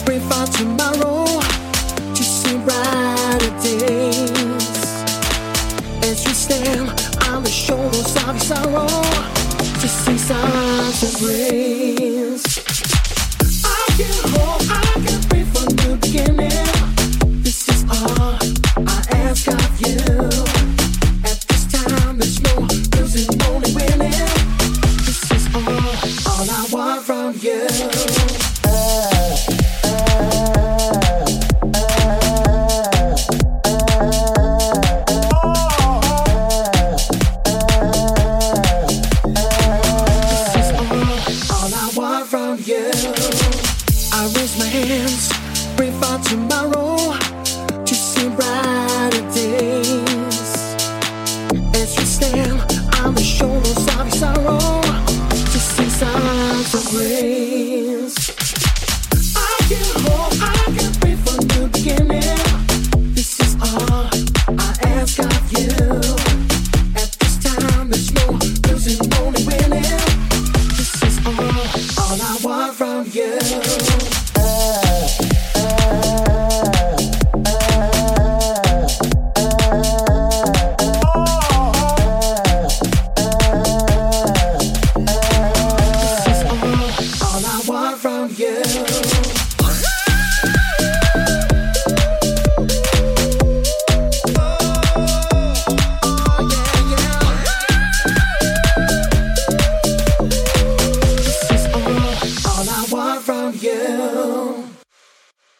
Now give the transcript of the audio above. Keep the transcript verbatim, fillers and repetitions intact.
pray for tomorrow to see brighter days. As we stand on the shoulders of your sorrow, to see signs of grace. I can hope, I can pray for new beginning. This is all I ask of you. At this time, there's no losing, only winning. This is all, all I want from you. I raise my hands, pray for tomorrow to see brighter days. As we stand on the shoulders of your sorrow, to see signs of grace. I can hope, I can pray for new beginning. This is all I ask of you. At this time, there's no losing, only winning. This is all, all I want from you. From you.